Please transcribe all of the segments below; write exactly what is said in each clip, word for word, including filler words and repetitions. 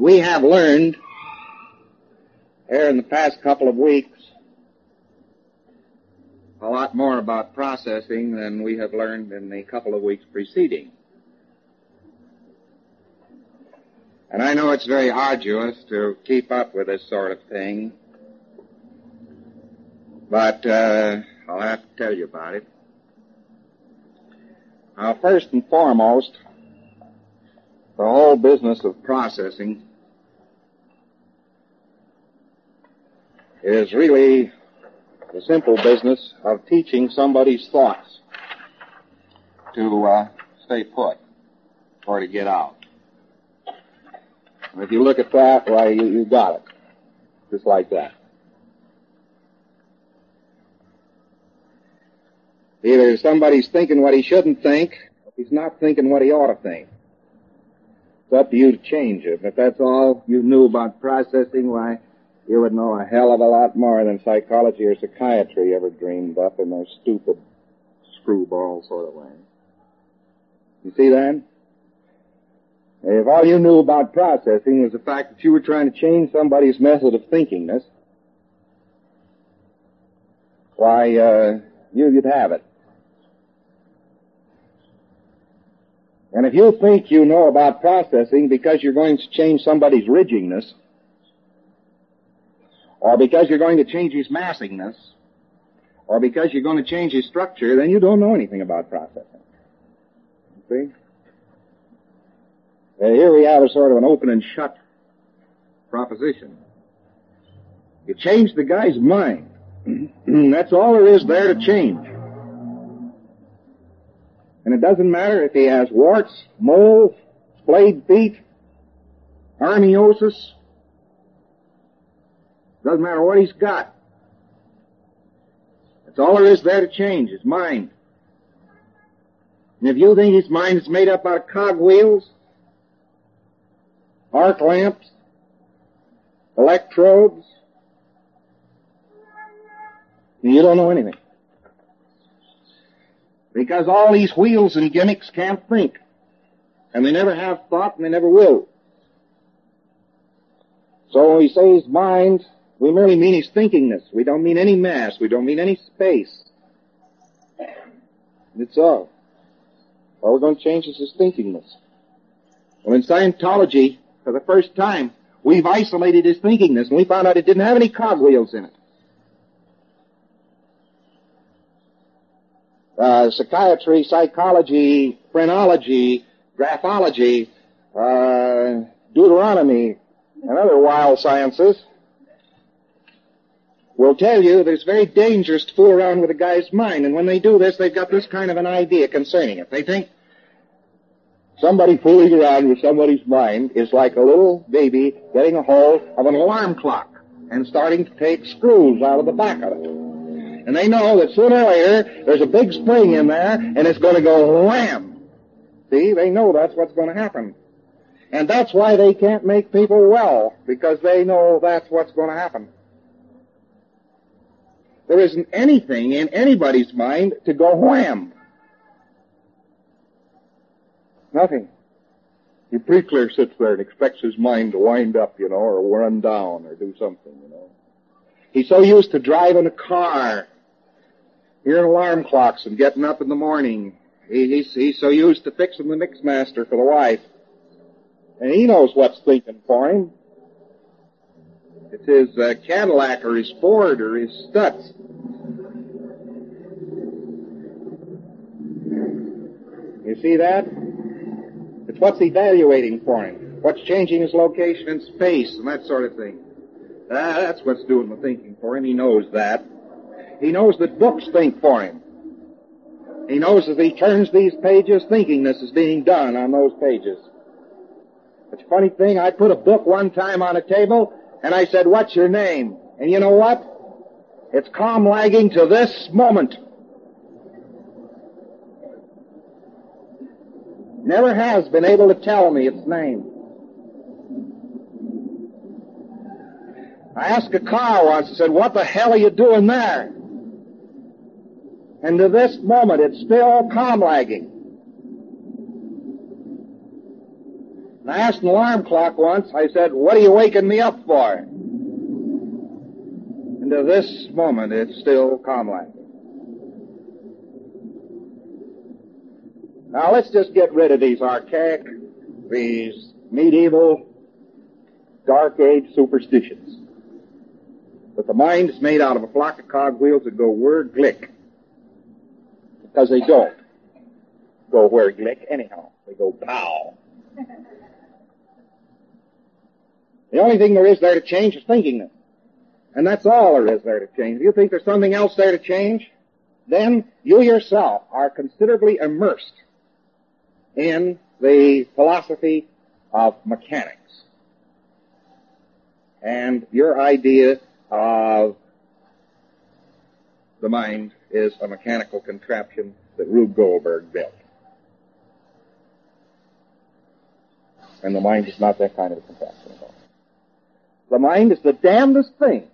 we have learned here in the past couple of weeks a lot more about processing than we have learned in the couple of weeks preceding. And I know it's very arduous to keep up with this sort of thing, but uh, I'll have to tell you about it. Now, first and foremost, the whole business of processing is really the simple business of teaching somebody's thoughts to uh, stay put or to get out. And if you look at that, why, you, you got it. Just like that. Either somebody's thinking what he shouldn't think, or he's not thinking what he ought to think. It's up to you to change it. If that's all you knew about processing, why, you would know a hell of a lot more than psychology or psychiatry ever dreamed up in their stupid screwball sort of way. You see that? If all you knew about processing was the fact that you were trying to change somebody's method of thinkingness, why, uh, you, you'd have it. And if you think you know about processing because you're going to change somebody's ridgingness, or because you're going to change his massingness, or because you're going to change his structure, then you don't know anything about processing. See? Uh, here we have a sort of an open and shut proposition. You change the guy's mind. That's all there is there to change. And it doesn't matter if he has warts, moles, splayed feet, armiosis. Doesn't matter what he's got. That's all there is there to change, his mind. And if you think his mind is made up out of cogwheels, arc lamps, electrodes, you don't know anything. Because all these wheels and gimmicks can't think. And they never have thought and they never will. So when we say his mind, we merely mean his thinkingness. We don't mean any mass. We don't mean any space. That's all. All we're going to change is his thinkingness. Well, in Scientology, for the first time, we've isolated his thinkingness, and we found out it didn't have any cogwheels in it. Uh, psychiatry, psychology, phrenology, graphology, uh, Deuteronomy, and other wild sciences will tell you that it's very dangerous to fool around with a guy's mind. And when they do this, they've got this kind of an idea concerning it. They think somebody fooling around with somebody's mind is like a little baby getting a hold of an alarm clock and starting to take screws out of the back of it. And they know that sooner or later there's a big spring in there and it's going to go wham. See, they know that's what's going to happen. And that's why they can't make people well, because they know that's what's going to happen. There isn't anything in anybody's mind to go wham. Nothing. Your pre-clear sits there and expects his mind to wind up, you know, or run down or do something, you know. He's so used to driving a car, hearing alarm clocks and getting up in the morning. He, he's, he's so used to fixing the mixmaster for the wife. And he knows what's thinking for him. It's his uh, Cadillac or his Ford or his Stutz. You see that? It's what's evaluating for him. What's changing his location in space and that sort of thing. Ah, that's what's doing the thinking for him. He knows that. He knows that books think for him. He knows as he turns these pages, thinkingness is being done on those pages. It's a funny thing, I put a book one time on a table, and I said, "What's your name?" And you know what? It's calm lagging to this moment. Never has been able to tell me its name. I asked a car once, I said, "What the hell are you doing there?" And to this moment, it's still calm lagging. And I asked an alarm clock once, I said, what are you waking me up for? And to this moment, it's still calm-like. Now, let's just get rid of these archaic, these medieval, dark age superstitions. That the mind is made out of a flock of cogwheels that go whir-glick. Because they don't go whir-glick anyhow. They go pow. The only thing there is there to change is thinkingness. And that's all there is there to change. If you think there's something else there to change, then you yourself are considerably immersed in the philosophy of mechanics. And your idea of the mind is a mechanical contraption that Rube Goldberg built. And the mind is not that kind of a contraption at all. The mind is the damnedest thing.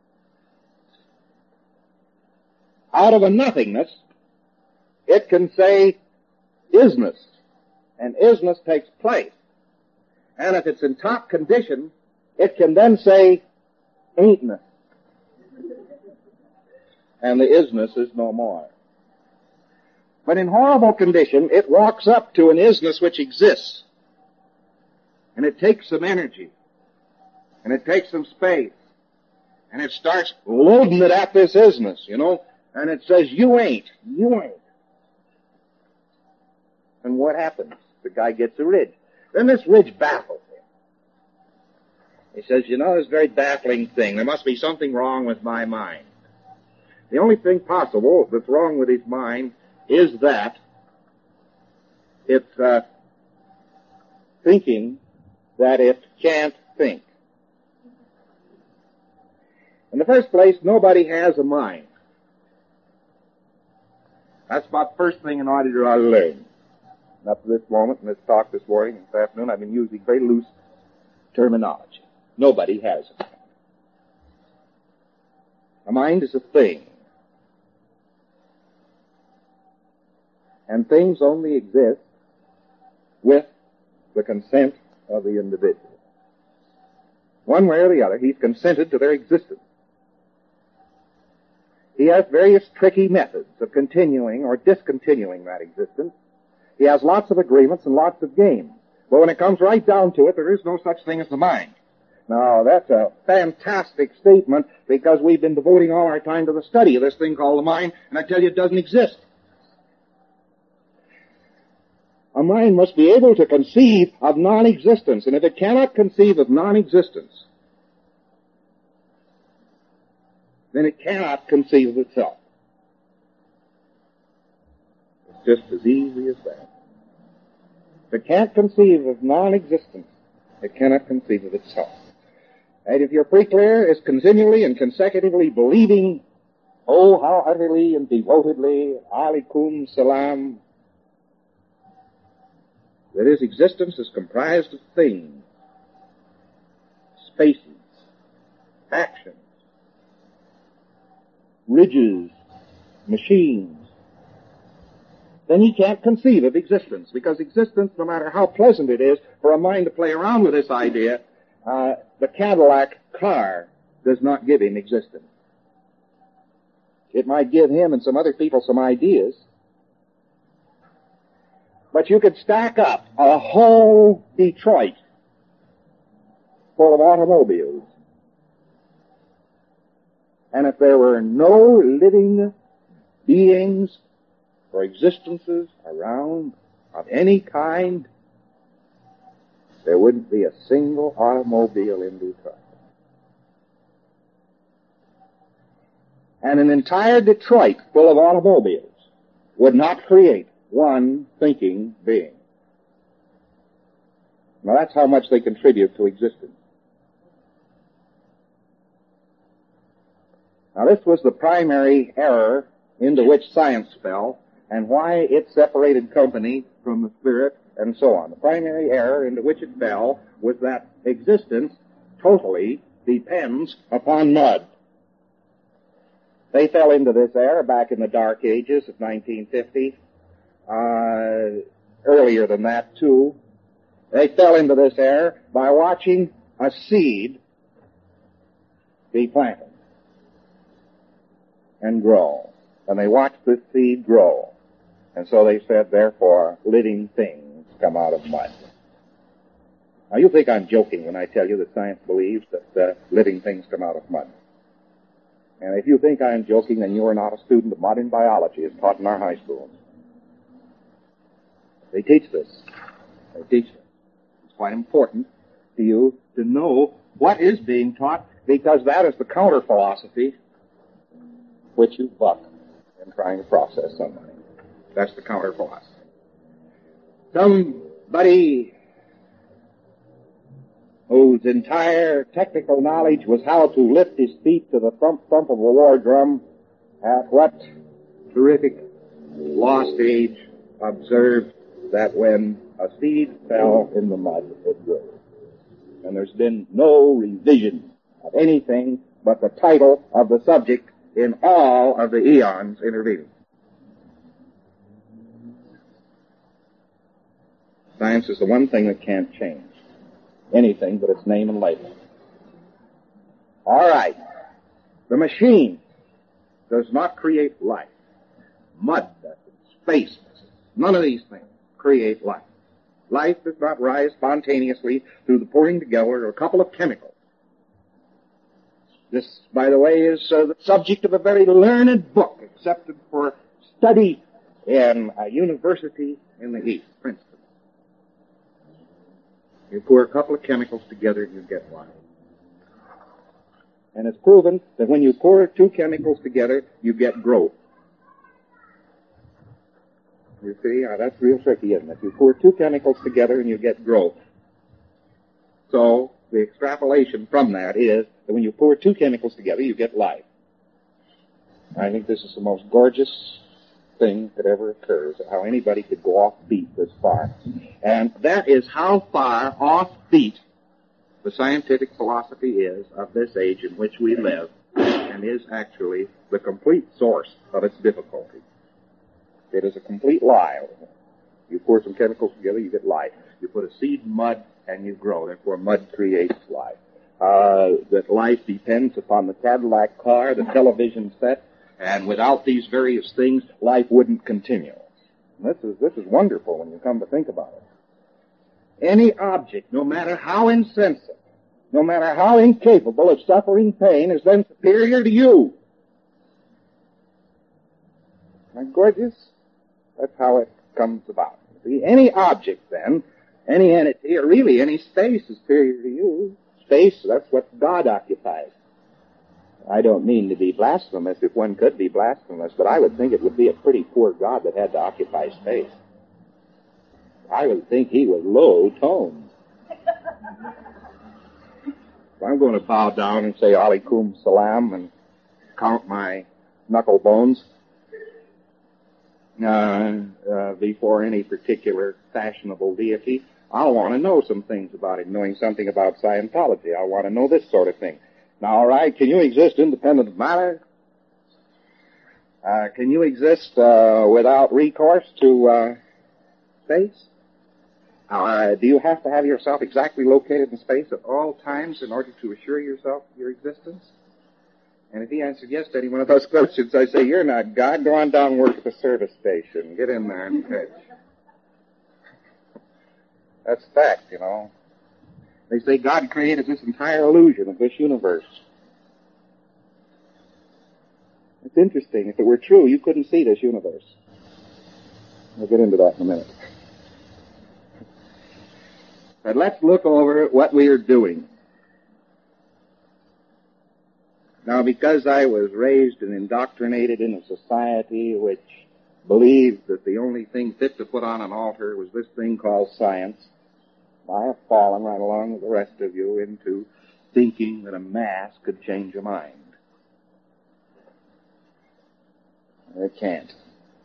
Out of a nothingness, it can say isness. And isness takes place. And if it's in top condition, it can then say ain'tness. And the isness is no more. But in horrible condition, it walks up to an isness which exists. And it takes some energy. And it takes some space. And it starts loading it at this isness, you know. And it says, you ain't, you ain't. And what happens? The guy gets a ridge. Then this ridge baffles him. He says, you know, this very baffling thing. There must be something wrong with my mind. The only thing possible that's wrong with his mind is that it's uh, thinking that it can't think. In the first place, nobody has a mind. That's about the first thing an auditor ought to learn. And up to this moment, in this talk this morning and this afternoon, I've been using very loose terminology. Nobody has a mind. A mind is a thing. And things only exist with the consent of the individual. One way or the other, he's consented to their existence. He has various tricky methods of continuing or discontinuing that existence. He has lots of agreements and lots of games. But when it comes right down to it, there is no such thing as the mind. Now, that's a fantastic statement because we've been devoting all our time to the study of this thing called the mind, and I tell you it doesn't exist. A mind must be able to conceive of non-existence, and if it cannot conceive of non-existence, then it cannot conceive of itself. It's just as easy as that. If it can't conceive of non-existence, it cannot conceive of itself. And if your pre-clear is continually and consecutively believing, oh, how utterly and devotedly, alaikum salam, that his existence is comprised of things, spaces, actions, ridges, machines, then he can't conceive of existence, because existence, no matter how pleasant it is for a mind to play around with this idea, uh, the Cadillac car does not give him existence. It might give him and some other people some ideas, but you could stack up a whole Detroit full of automobiles, and if there were no living beings or existences around of any kind, there wouldn't be a single automobile in Detroit. And an entire Detroit full of automobiles would not create one thinking being. Now that's how much they contribute to existence. Now this was the primary error into which science fell, and why it separated company from the spirit, and so on. The primary error into which it fell was that existence totally depends upon mud. They fell into this error back in the dark ages of nineteen fifty, uh, earlier than that too, They fell into this error by watching a seed be planted and grow. And they watched this seed grow. And so they said, therefore, living things come out of mud. Now, you think I'm joking when I tell you that science believes that uh, living things come out of mud. And if you think I'm joking, then you are not a student of modern biology as taught in our high schools. They teach this. They teach this. It's quite important to you to know what is being taught, because that is the counter philosophy which you buck in trying to process somebody. That's the counter philosophy. Somebody whose entire technical knowledge was how to lift his feet to the thump thump of a war drum, at what terrific lost age observed that when a seed fell in the mud, it grew. And there's been no revision of anything but the title of the subject in all of the eons intervening. Science is the one thing that can't change anything but its name and label. All right. The machine does not create life. Mud doesn't. Space doesn't. None of these things create life. Life does not rise spontaneously through the pouring together of a couple of chemicals. This, by the way, is uh, the subject of a very learned book accepted for study in a university in the East, Princeton. You pour a couple of chemicals together and you get one. And it's proven that when you pour two chemicals together, you get growth. You see, uh, that's real tricky, isn't it? You pour two chemicals together and you get growth. So, the extrapolation from that is that when you pour two chemicals together, you get life. I think this is the most gorgeous thing that ever occurs, how anybody could go off beat this far. And that is how far off beat the scientific philosophy is of this age in which we live, and is actually the complete source of its difficulty. It is a complete lie. You pour some chemicals together, you get life. You put a seed in mud, and you grow. Therefore, mud creates life. Uh, that life depends upon the Cadillac car, the television set, and without these various things, life wouldn't continue. And this is, this is wonderful when you come to think about it. Any object, no matter how insensate, no matter how incapable of suffering pain, is then superior to you. Isn't that gorgeous? That's how it comes about. See, any object, then, any entity, or really any space, is superior to you. Space, that's what God occupies. I don't mean to be blasphemous, if one could be blasphemous, but I would think it would be a pretty poor God that had to occupy space. I would think he was low-toned. So I'm going to bow down and say Alaikum Salam and count my knuckle bones uh, uh, before any particular fashionable deity. I'll want to know some things about it, knowing something about Scientology. I want to know this sort of thing. Now, all right, can you exist independent of matter? Uh, can you exist uh, without recourse to uh, space? Uh, do you have to have yourself exactly located in space at all times in order to assure yourself your existence? And if he answered yes to any one of those questions, I say, you're not God. Go on down and work at the service station. Get in there and pitch. That's fact, you know. They say God created this entire illusion of this universe. It's interesting. If it were true, you couldn't see this universe. We'll get into that in a minute. But let's look over what we are doing. Now, because I was raised and indoctrinated in a society which believed that the only thing fit to put on an altar was this thing called science, I have fallen right along with the rest of you into thinking that a mass could change a mind. It can't.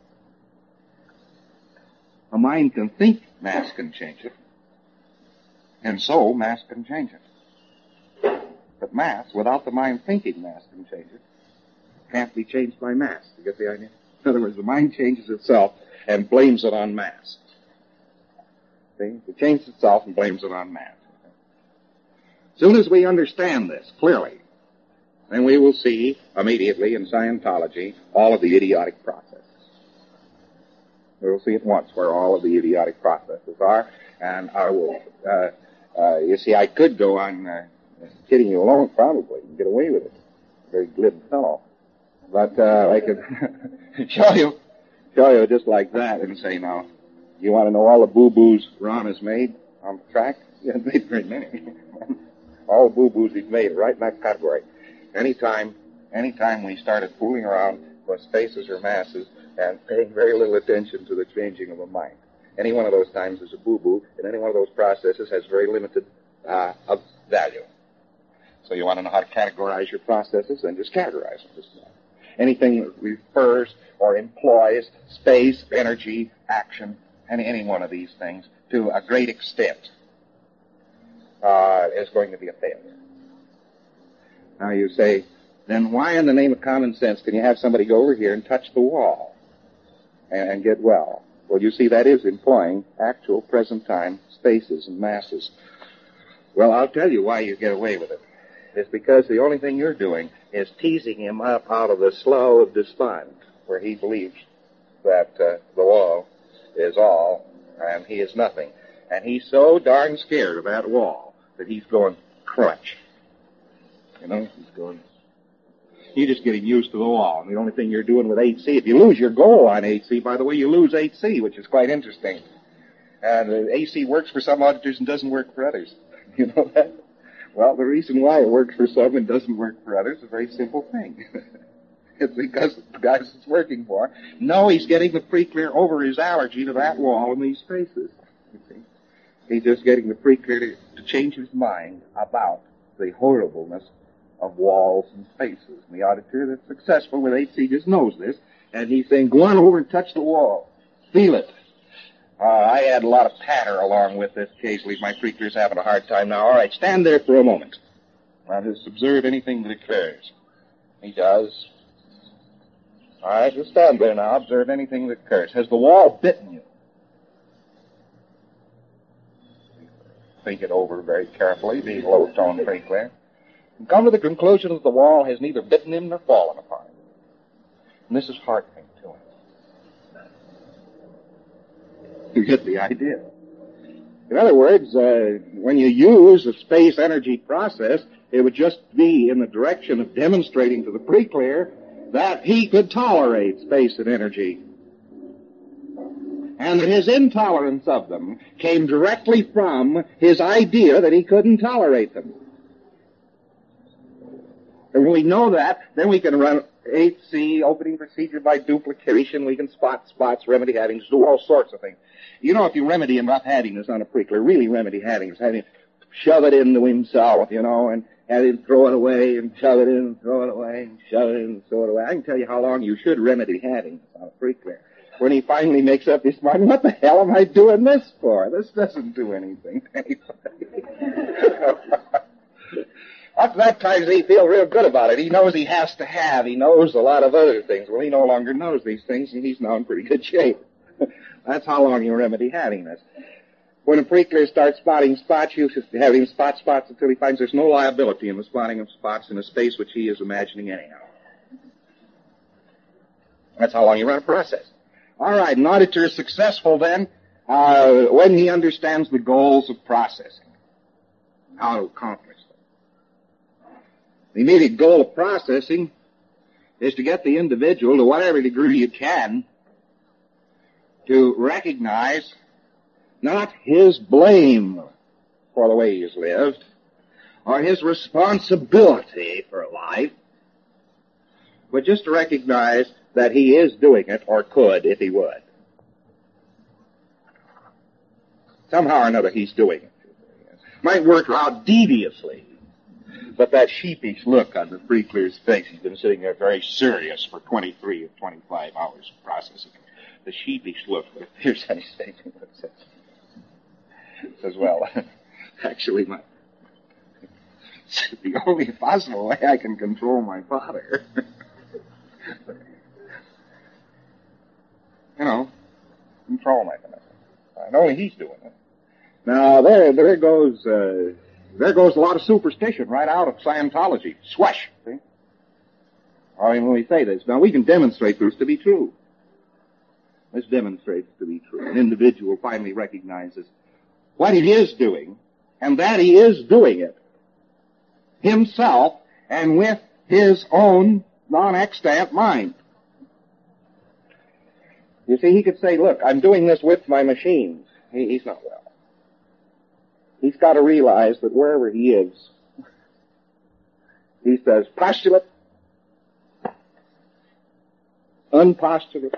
A mind can think mass can change it, and so mass can change it. But mass, without the mind thinking mass can change it, can't be changed by mass. You get the idea? In other words, the mind changes itself and blames it on mass. See? It changes itself and blames it on math. As soon as we understand this clearly, then we will see immediately in Scientology all of the idiotic processes. We will see at once where all of the idiotic processes are, and I will, uh, uh, you see, I could go on uh, kidding you alone probably and get away with it. Very glib fellow. But uh, I could show you, show you just like that and say, now, you want to know all the boo-boos Ron has made on the track? He hasn't made very many. All the boo-boos he's made right in that category. Anytime, anytime we started fooling around with spaces or masses and paying very little attention to the changing of a mind, any one of those times is a boo-boo, and any one of those processes has very limited uh, of value. So you want to know how to categorize your processes, then just categorize them. Just, uh, anything that refers or employs space, energy, action, any, any one of these things to a great extent uh, is going to be a failure. Now you say, then why in the name of common sense can you have somebody go over here and touch the wall and, and get well? Well, you see, that is employing actual present-time spaces and masses. Well, I'll tell you why you get away with it. It's because the only thing you're doing is teasing him up out of the slough of despond, where he believes that uh, the wall is all and he is nothing. And he's so darn scared of that wall that he's going crunch. You know, he's going... You're just getting used to the wall. And the only thing you're doing with eight C, if you lose your goal on eight C, by the way, you lose eight C, which is quite interesting. And uh, A C works for some auditors and doesn't work for others. You know that? Well, the reason why it works for some and doesn't work for others is a very simple thing. It's because the guys it's working for know he's getting the pre-clear over his allergy to that wall in these spaces. You see? He's just getting the pre-clear to, to change his mind about the horribleness of walls and spaces. And the auditor that's successful with eight C just knows this, and he's saying, go on over and touch the wall. Feel it. Uh, I add a lot of patter along with this occasionally. My pre-clear's having a hard time now. All right, stand there for a moment. Now just observe anything that occurs. He does. All right, just stand there now. Observe anything that occurs. Has the wall bitten you? Think it over very carefully, be low-tone pre-clear. And come to the conclusion that the wall has neither bitten him nor fallen upon him. And this is heartening to him. You get the idea. In other words, uh, when you use a space-energy process, it would just be in the direction of demonstrating to the pre-clear that he could tolerate space and energy. And that his intolerance of them came directly from his idea that he couldn't tolerate them. And when we know that, then we can run eight C, opening procedure by duplication. We can spot spots, remedy haddings, do all sorts of things. You know, if you remedy rough haddingness on a pre-clear, really remedy haddingness, having shove it into himself, you know, and have him throw it away and shove it in and throw it away and shove it in and throw it away. I can tell you how long you should remedy haddingness on a pre-clear. When he finally makes up his mind, what the hell am I doing this for? This doesn't do anything to anybody. Up to that time, he feel real good about it. He knows he has to have. He knows a lot of other things. Well, he no longer knows these things, and he's now in pretty good shape. That's how long you remedy haddingness. When a pre-clear starts spotting spots, you have him spot spots until he finds there's no liability in the spotting of spots in a space which he is imagining anyhow. That's how long you run a process. All right, an auditor is successful then uh, when he understands the goals of processing, how to accomplish them. The immediate goal of processing is to get the individual, to whatever degree you can, to recognize not his blame for the way he's lived, or his responsibility for life, but just to recognize that he is doing it, or could if he would. Somehow or another he's doing it. Might work out deviously, but that sheepish look on the pre-clear's face, he's been sitting there very serious for twenty-three or twenty-five hours of processing. The sheepish look, if there's any statement that says, says, well, actually, my, it's the only possible way I can control my father. You know, control mechanism. And only he's doing it. Now, there, there goes, uh, there goes a lot of superstition right out of Scientology. Swash! See? I mean, when we say this, now we can demonstrate this to be true. This demonstrates to be true. An individual finally recognizes what he is doing, and that he is doing it himself and with his own non-extant mind. You see, he could say, look, I'm doing this with my machines. He, he's not well. He's got to realize that wherever he is, he says, postulate, unpostulate,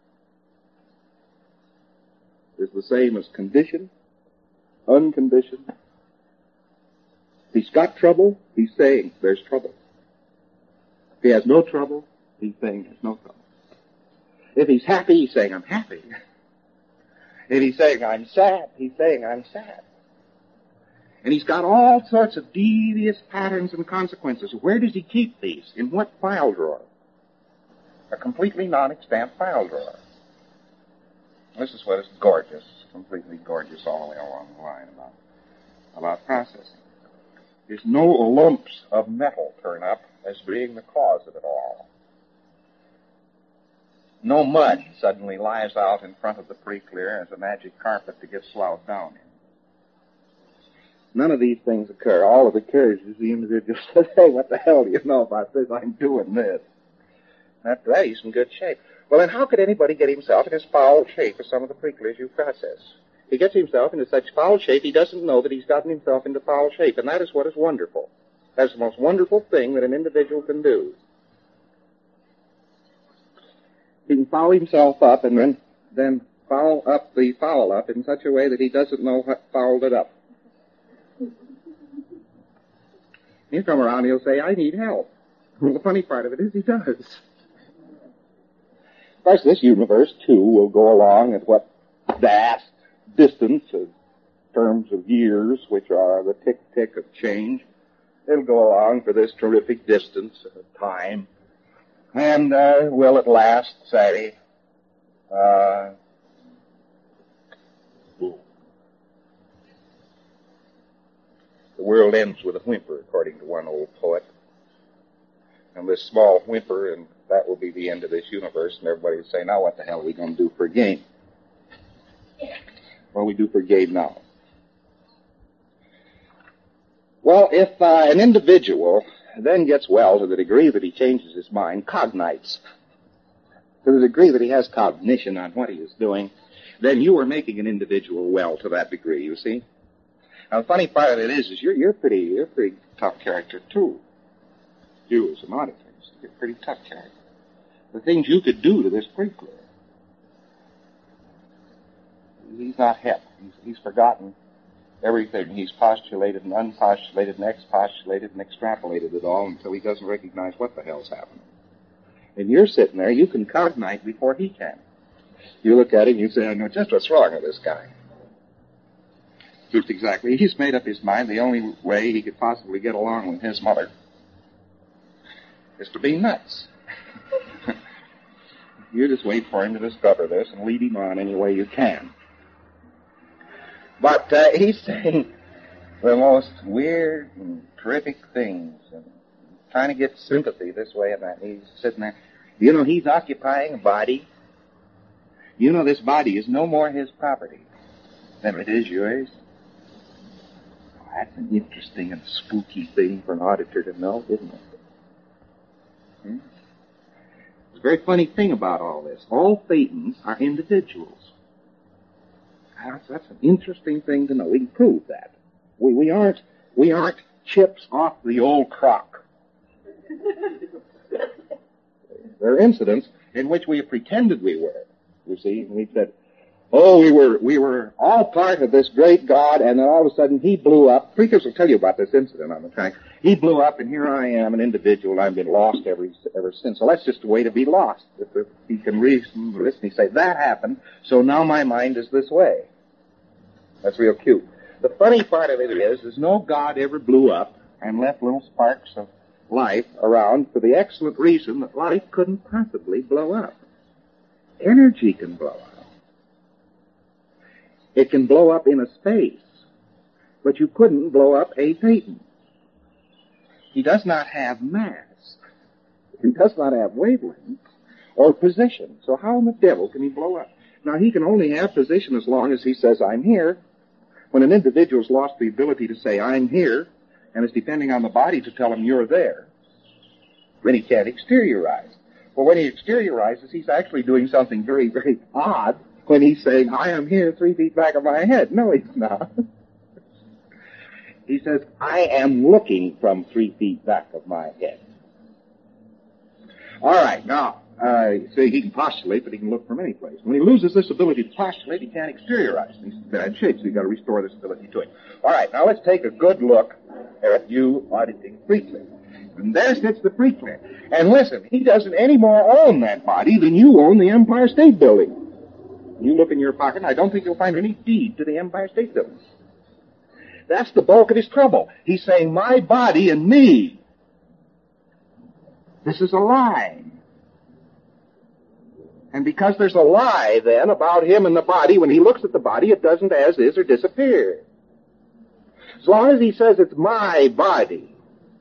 is the same as condition, unconditioned. If he's got trouble, he's saying there's trouble. If he has no trouble, he's saying there's no trouble. If he's happy, he's saying I'm happy. If he's saying I'm sad, he's saying I'm sad. And he's got all sorts of devious patterns and consequences. Where does he keep these? In what file drawer? A completely non-extant file drawer. This is what is gorgeous, completely gorgeous all the way along the line about, about processing. There's no lumps of metal turn up as being the cause of it all. No mud suddenly lies out in front of the pre-clear as a magic carpet to get slouched down in. None of these things occur. All that occurs is the individual says, hey, what the hell do you know about this? I'm doing this. After that, he's in good shape. Well, then how could anybody get himself in as foul shape as some of the pre-clears you process? He gets himself into such foul shape, he doesn't know that he's gotten himself into foul shape, and that is what is wonderful. That's the most wonderful thing that an individual can do. He can foul himself up and then, then foul up the foul up in such a way that he doesn't know what fouled it up. He'll come around and he'll say, I need help. Well, the funny part of it is he does. Of course, this universe, too, will go along at what vast distance in terms of years, which are the tick-tick of change. It'll go along for this terrific distance of time. And uh, will at last say, uh, boom. The world ends with a whimper, according to one old poet. And this small whimper, and that will be the end of this universe, and everybody will say, now what the hell are we going to do for a game? What do we do for a game now? Well, if uh, an individual then gets well to the degree that he changes his mind, cognites, to the degree that he has cognition on what he is doing, then you are making an individual well to that degree, you see. Now, the funny part of it is, is you're, you're pretty, you're a pretty tough character, too. You, as a lot of things, you're a pretty tough character. The things you could do to this pre-clear. He's not hep. He's, he's forgotten everything. He's postulated and unpostulated and expostulated and extrapolated it all until he doesn't recognize what the hell's happening. And you're sitting there, you can cognite before he can. You look at him, you say, I know just what's wrong with this guy. Just exactly. He's made up his mind the only way he could possibly get along with his mother is to be nuts. You just wait for him to discover this and lead him on any way you can. But uh, he's saying the most weird and terrific things and trying to get sympathy this way and that. He's sitting there. You know, he's occupying a body. You know, this body is no more his property than it is yours. Oh, that's an interesting and spooky thing for an auditor to know, isn't it? Hmm? There's a very funny thing about all this. All Thetans are individuals. That's, that's an interesting thing to know. We can prove that. We, we aren't, we aren't chips off the old crock. There are incidents in which we have pretended we were. You see, and we said, oh, we were, we were all part of this great God, and then all of a sudden he blew up. Preachers will tell you about this incident on the track. He blew up, and here I am, an individual, and I've been lost ever, ever since. So that's just a way to be lost. If, if he can reason, listen, he say, that happened, so now my mind is this way. That's real cute. The funny part of it is, is no God ever blew up and left little sparks of life around for the excellent reason that life couldn't possibly blow up. Energy can blow up. It can blow up in a space but you couldn't blow up A. Peyton. He does not have mass. He does not have wavelength or position. So how in the devil can he blow up? Now, he can only have position as long as he says, I'm here. When an individual's lost the ability to say, I'm here, and is depending on the body to tell him you're there, then he can't exteriorize. Well, when he exteriorizes, he's actually doing something very, very odd when he's saying, I am here three feet back of my head. No, he's not. He says, I am looking from three feet back of my head. All right, now, uh, see, he can postulate, but he can look from any place. When he loses this ability to postulate, he can't exteriorize. He's in bad shape, so you've got to restore this ability to him. All right, now let's take a good look at you auditing Freakler. And there sits the Freakler. And listen, he doesn't any more own that body than you own the Empire State Building. You look in your pocket, and I don't think you'll find any deed to the Empire State Building. That's the bulk of his trouble. He's saying, my body and me. This is a lie. And because there's a lie, then, about him and the body, when he looks at the body, it doesn't as is or disappear. As long as he says it's my body,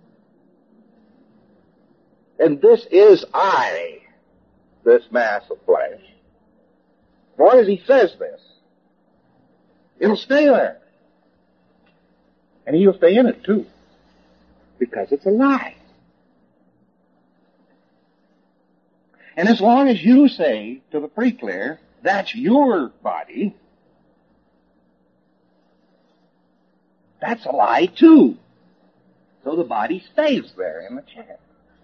and this is I, this mass of flesh, as long as he says this, it'll stay there. And he'll stay in it, too, because it's a lie. And as long as you say to the Freakler, that's your body, that's a lie, too. So the body stays there in the chair.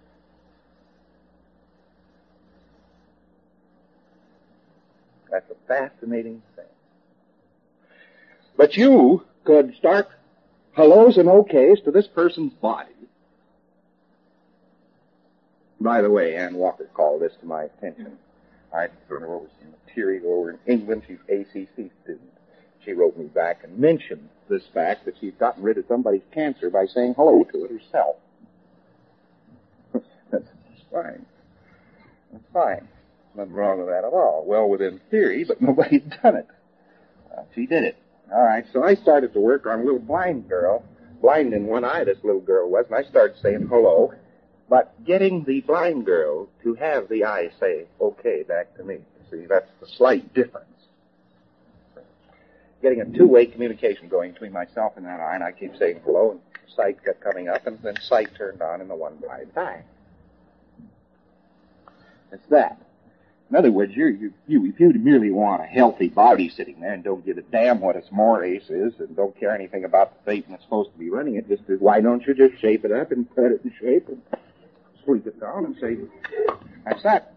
That's a fascinating thing. But you could start hellos and okays to this person's body. By the way, Ann Walker called this to my attention. I don't know what was in material over in England. She's A C C student. She wrote me back and mentioned this fact that she'd gotten rid of somebody's cancer by saying hello to it herself. That's fine. That's fine. Nothing wrong with that at all. Well within theory, but nobody had done it. Uh, she did it. All right, so I started to work on a little blind girl. Blind in one eye, this little girl was, and I started saying hello. But getting the blind girl to have the eye say, okay, back to me. See, that's the slight difference. Getting a two-way communication going between myself and that eye, and I keep saying hello, and sight kept coming up, and then sight turned on in the one blind eye. It's that. In other words, you're, you, you, if you merely want a healthy body sitting there and don't give a damn what its mores is and don't care anything about the Satan that's supposed to be running it, just why don't you just shape it up and put it in shape and sleep it down and say, that's that.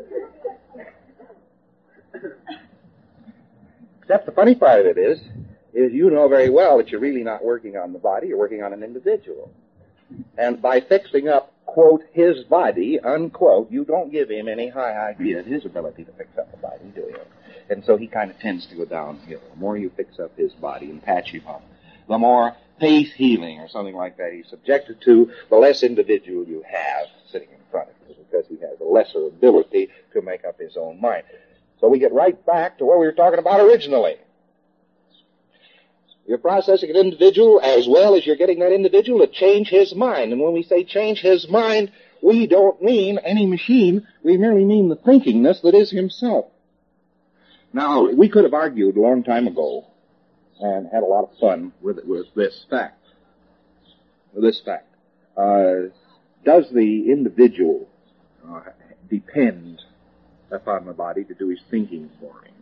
Except the funny part of it is, is you know very well that you're really not working on the body, you're working on an individual. And by fixing up, quote, his body, unquote, you don't give him any high idea of his ability to fix up a body, do you? And so he kind of tends to go downhill. The more you fix up his body and patch him up, the more faith healing or something like that he's subjected to, the less individual you have sitting in front of him, because he has a lesser ability to make up his own mind. So we get right back to what we were talking about originally. You're processing an individual as well as you're getting that individual to change his mind. And when we say change his mind, we don't mean any machine. We merely mean the thinkingness that is himself. Now, we could have argued a long time ago and had a lot of fun with, with this fact. With this fact. Uh, does the individual uh, depend upon the body to do his thinking for him?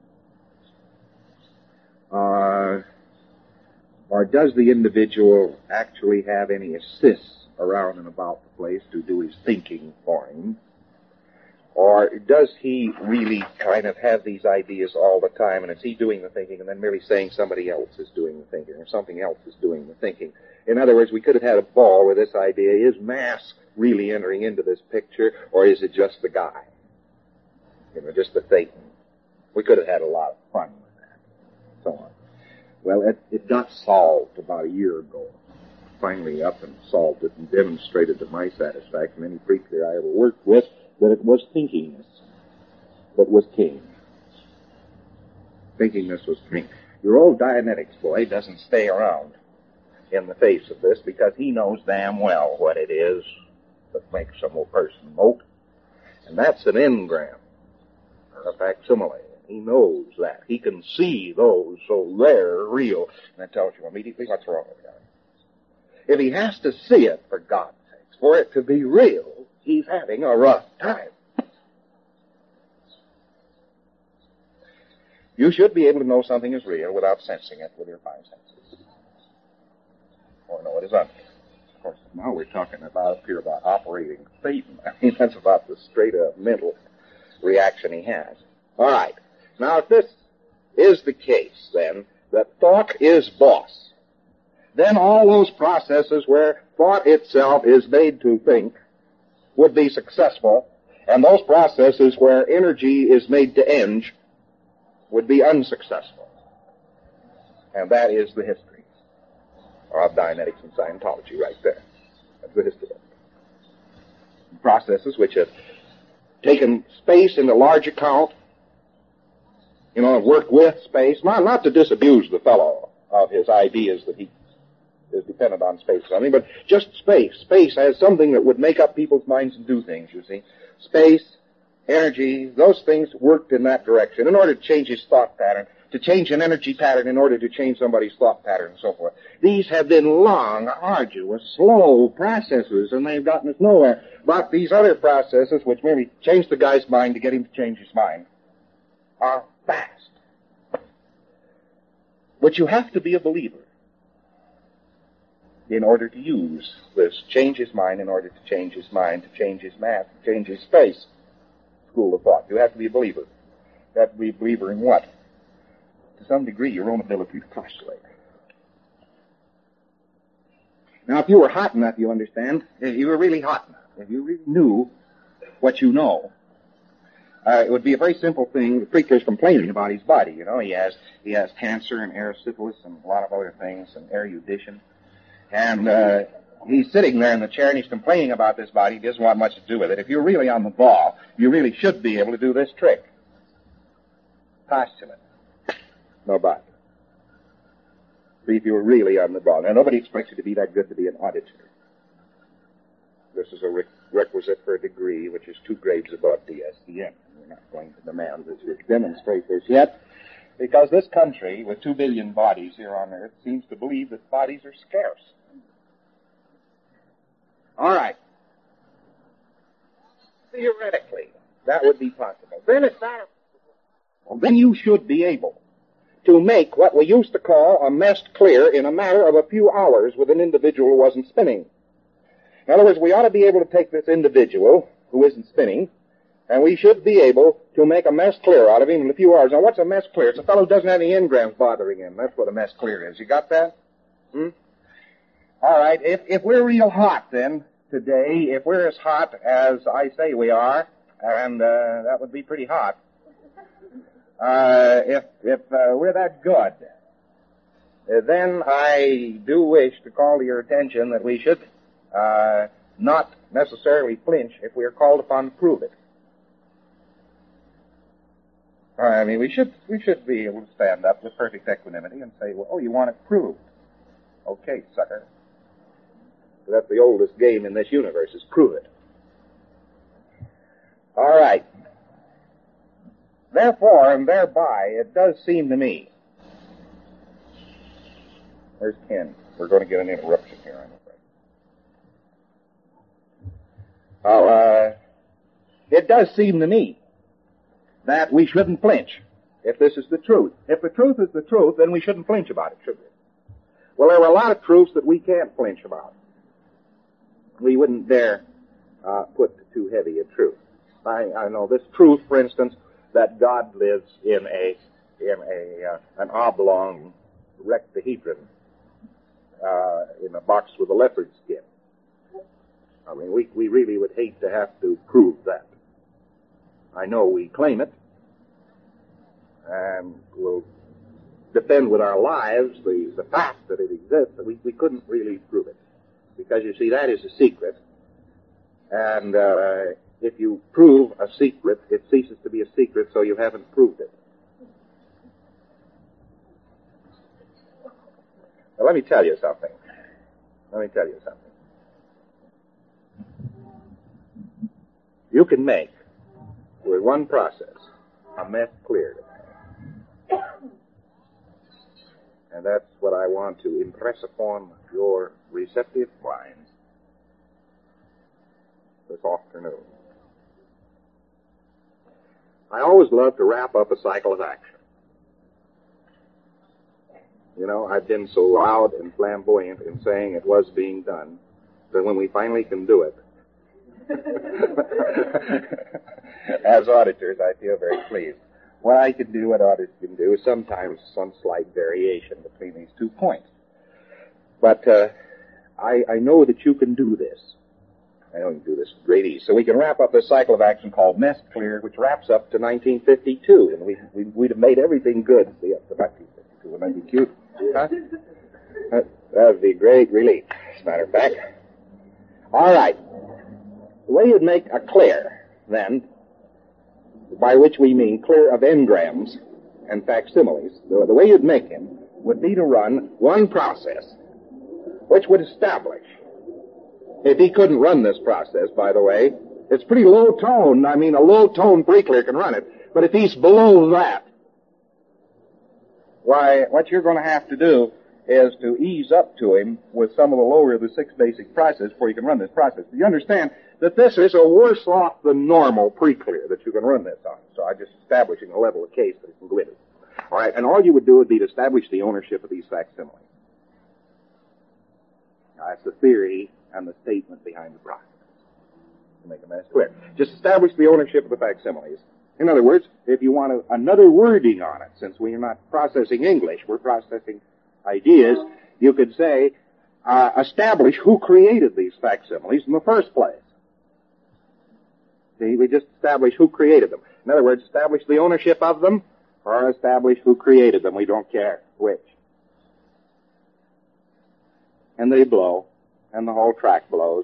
Uh... Or does the individual actually have any assists around and about the place to do his thinking for him? Or does he really kind of have these ideas all the time, and is he doing the thinking and then merely saying somebody else is doing the thinking or something else is doing the thinking? In other words, we could have had a ball with this idea. Is mass really entering into this picture, or is it just the guy? You know, just the Satan. We could have had a lot of fun with that. So on. Well, it, it got solved about a year ago. Finally up and solved it and demonstrated to my satisfaction, any preacher I ever worked with, that it was thinkingness that was king. Thinkingness was king. Your old Dianetics boy doesn't stay around in the face of this because he knows damn well what it is that makes some old person mope. And that's an engram, a facsimile. He knows that. He can see those, so they're real. And that tells you immediately what's wrong with him. If he has to see it, for God's sakes, for it to be real, he's having a rough time. You should be able to know something is real without sensing it with your five senses. Or know it is unreal. Of course, now we're talking about up here about operating Satan. I mean, that's about the straight-up mental reaction he has. All right. Now, if this is the case, then, that thought is boss, then all those processes where thought itself is made to think would be successful, and those processes where energy is made to eng would be unsuccessful. And that is the history of Dianetics and Scientology right there. That's the history of it. Processes which have taken space into large account, you know, have worked with space, not, not to disabuse the fellow of his ideas that he is dependent on space or something, but just space. Space as something that would make up people's minds and do things, you see. Space, energy, those things worked in that direction in order to change his thought pattern, to change an energy pattern in order to change somebody's thought pattern and so forth. These have been long, arduous, slow processes, and they've gotten us nowhere. But these other processes, which merely change the guy's mind to get him to change his mind, are fast. But you have to be a believer in order to use this change his mind, in order to change his mind, to change his math, to change his space school of thought. You have to be a believer. You have to be a believer in what? To some degree, your own ability to postulate. Now, if you were hot enough, you understand, if you were really hot enough, if you really knew what you know, uh, it would be a very simple thing. The preacher's complaining about his body, you know. He has he has cancer and erysipelas and a lot of other things and erudition. And uh, he's sitting there in the chair and he's complaining about this body. He doesn't want much to do with it. If you're really on the ball, you really should be able to do this trick. Postulate. Nobody. See if you were really on the ball. Now, nobody expects you to be that good to be an auditor. This is a re- requisite for a degree, which is two grades above D S D M. We're not going to demand that you demonstrate this yet, because this country, with two billion bodies here on Earth, seems to believe that bodies are scarce. All right. Theoretically, that would be possible. Then if that, well, then you should be able to make what we used to call a mess clear in a matter of a few hours with an individual who wasn't spinning. In other words, we ought to be able to take this individual who isn't spinning, and we should be able to make a mess clear out of him in a few hours. Now, what's a mess clear? It's a fellow who doesn't have any engrams bothering him. That's what a mess clear is. You got that? Hmm? All right. If, if we're real hot, then, today, if we're as hot as I say we are, and uh, that would be pretty hot, uh, if, if uh, we're that good, uh, then I do wish to call to your attention that we should uh, not necessarily flinch if we are called upon to prove it. I mean, we should we should be able to stand up with perfect equanimity and say, well, oh, you want it proved? Okay, sucker. So that's the oldest game in this universe, is prove it. All right. Therefore, and thereby, it does seem to me. Where's Ken? We're going to get an interruption here, I'm afraid. Oh, uh, it does seem to me that we shouldn't flinch if this is the truth. If the truth is the truth, then we shouldn't flinch about it, should we? Well, there are a lot of truths that we can't flinch about. We wouldn't dare uh, put too heavy a truth. I, I know this truth, for instance, that God lives in a in a uh, an oblong rectahedron uh, in a box with a leopard skin. I mean, we we really would hate to have to prove that. I know we claim it, and we'll defend with our lives the, the fact that it exists, but we, we couldn't really prove it. Because, you see, that is a secret, and uh, if you prove a secret, it ceases to be a secret, so you haven't proved it. let me tell you something. Let me tell you something. You can make, with one process, a meth clear today. And that's what I want to impress upon your receptive minds this afternoon. I always love to wrap up a cycle of action. You know, I've been so loud and flamboyant in saying it was being done that when we finally can do it, as auditors, I feel very pleased. What I can do, what auditors can do, is sometimes some slight variation between these two points. But uh, I, I know that you can do this. I know you can do this with great ease. So we can wrap up this cycle of action called Mess Clear, which wraps up to nineteen fifty-two. And we, we, we'd have made everything good see, up to nineteen fifty-two. Wouldn't that be cute? Huh? That, that would be a great relief, as a matter of fact. All right. The way you'd make a clear, then, by which we mean clear of engrams and facsimiles, the, the way you'd make him would be to run one process, which would establish, if he couldn't run this process, by the way, it's pretty low tone. I mean, a low tone pre-clear can run it, but if he's below that, why, what you're going to have to do is to ease up to him with some of the lower of the six basic processes before you can run this process. You understand that this is a worse off than normal pre-clear that you can run this on. So I'm just establishing a level of case that it can go into. All right, and all you would do would be to establish the ownership of these facsimiles. Now, that's the theory and the statement behind the process, to make a mess clear. Just establish the ownership of the facsimiles. In other words, if you want a, another wording on it, since we are not processing English, we're processing ideas, you could say, uh, establish who created these facsimiles in the first place. See, we just establish who created them. In other words, establish the ownership of them, or establish who created them. We don't care which. And they blow, and the whole track blows.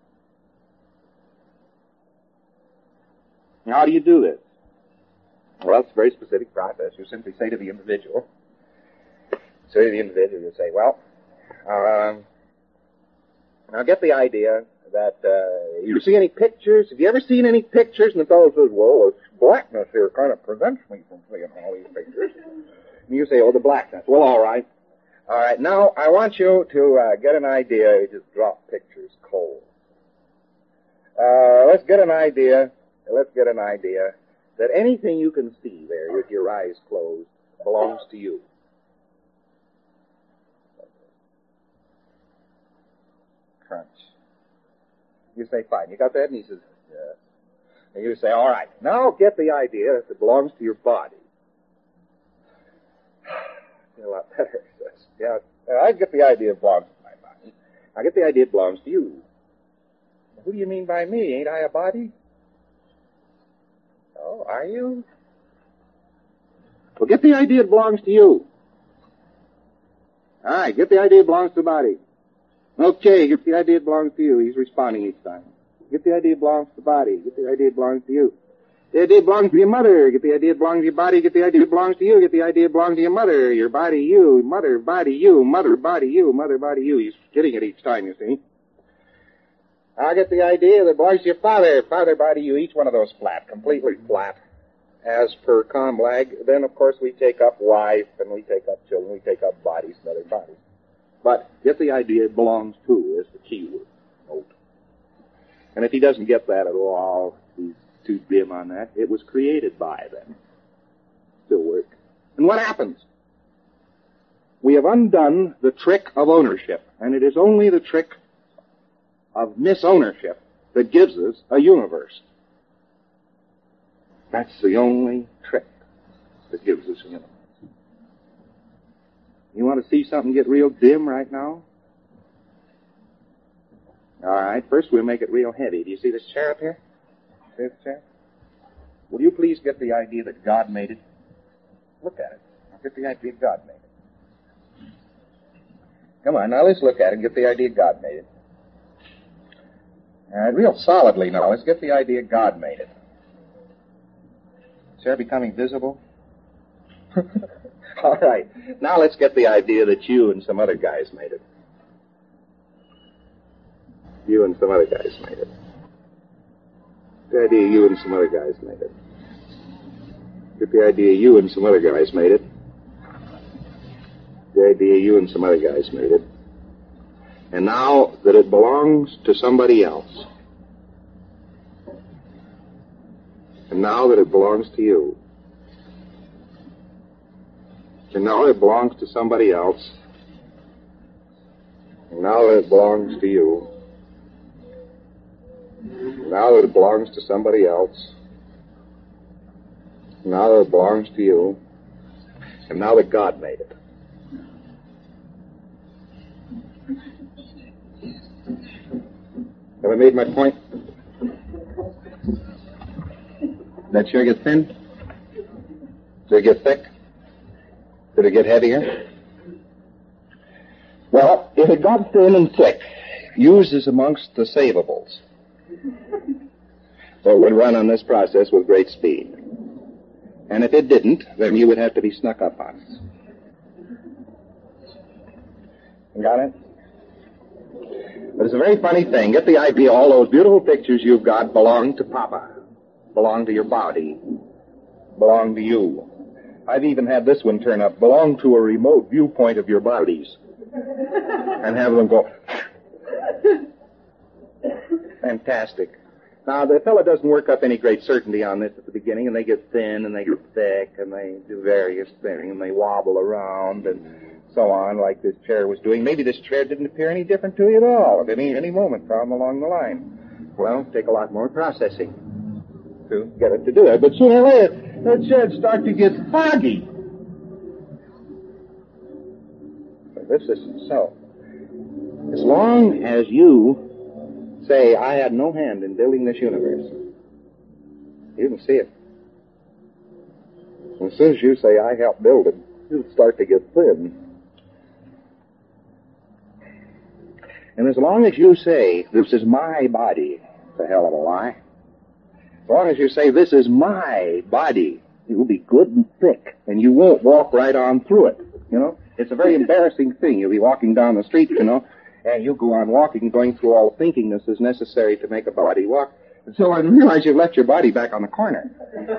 Now, how do you do this? Well, it's a very specific process. You simply say to the individual, say to the individual, you say, well, um, now get the idea that, uh, you see any pictures? Have you ever seen any pictures? And the fellow says, well, this blackness here kind of prevents me from seeing all these pictures. And you say, oh, the blackness. Well, all right. All right, now I want you to uh, get an idea. You just drop pictures cold. Uh, let's get an idea. Let's get an idea that anything you can see there with your eyes closed belongs to you. Crunch. You say, fine. You got that? And he says, yes. And you say, all right. Now get the idea that it belongs to your body. A lot better. Yeah, I get the idea it belongs to my body. I get the idea it belongs to you. Who do you mean by me? Ain't I a body? Oh, are you? Well, get the idea it belongs to you. All right, get the idea it belongs to the body. Okay, get the idea it belongs to you. He's responding each time. Get the idea it belongs to the body. Get the idea it belongs to you. The idea belongs to your mother. Get the idea it belongs to your body. Get the idea it belongs to you. Get the idea it belongs to your mother. Your body, you. Mother, body, you. Mother, body, you. Mother, body, you. He's getting it each time, you see. I'll get the idea that belongs to your father. Father, body, you. Each one of those flat, completely flat. As per Comlag, then, of course, we take up wife, and we take up children, we take up bodies and other bodies. But get the idea it belongs to is the key word. Note. And if he doesn't get that at all, he's too dim on that. It was created by them. Still work. And what happens? We have undone the trick of ownership, and it is only the trick of misownership that gives us a universe. That's the only trick that gives us a universe. You want to see something get real dim right now? All right, first we'll make it real heavy. Do you see this chair up here? See this chair? Will you please get the idea that God made it? Look at it. Now get the idea God made it. Come on, now let's look at it and get the idea God made it. All right, real solidly now, let's get the idea God made it. Chair becoming visible? All right. Now let's get the idea that you and some other guys made it. You and some other guys made it. The idea you and some other guys made it. Get the idea you and some other guys made it. The idea you and some other guys made it. And now that it belongs to somebody else. And now that it belongs to you. And now that it belongs to somebody else. And now that it belongs to you. And now that it belongs to somebody else. And now that it belongs to you. And now that God made it. Have I made my point? That sure get thin? Did it get thick? Did it get heavier? Well, if it got thin and thick, used as amongst the savables, so it would run on this process with great speed. And if it didn't, then you would have to be snuck up on. Got it? But it's a very funny thing. Get the idea, all those beautiful pictures you've got belong to Papa, belong to your body, belong to you. I've even had this one turn up, belong to a remote viewpoint of your bodies, and have them go. Fantastic. Now, the fellow doesn't work up any great certainty on this at the beginning, and they get thin, and they get thick, and they do various things, and they wobble around, and so on, like this chair was doing. Maybe this chair didn't appear any different to you at all at any, any moment from along the line. Well, take a lot more processing to get it to do that. But sooner or later, that chair start to get foggy. But this isn't so. As long as you say, I had no hand in building this universe, you can see it. And as soon as you say, I helped build it, it'll start to get thin. And as long as you say, this is my body, it's a hell of a lie. As long as you say, this is my body, it will be good and thick, and you won't walk right on through it, you know? It's a very embarrassing thing. You'll be walking down the street, you know, and you go on walking, going through all the thinking this is necessary to make a body walk, until you realize you've left your body back on the corner.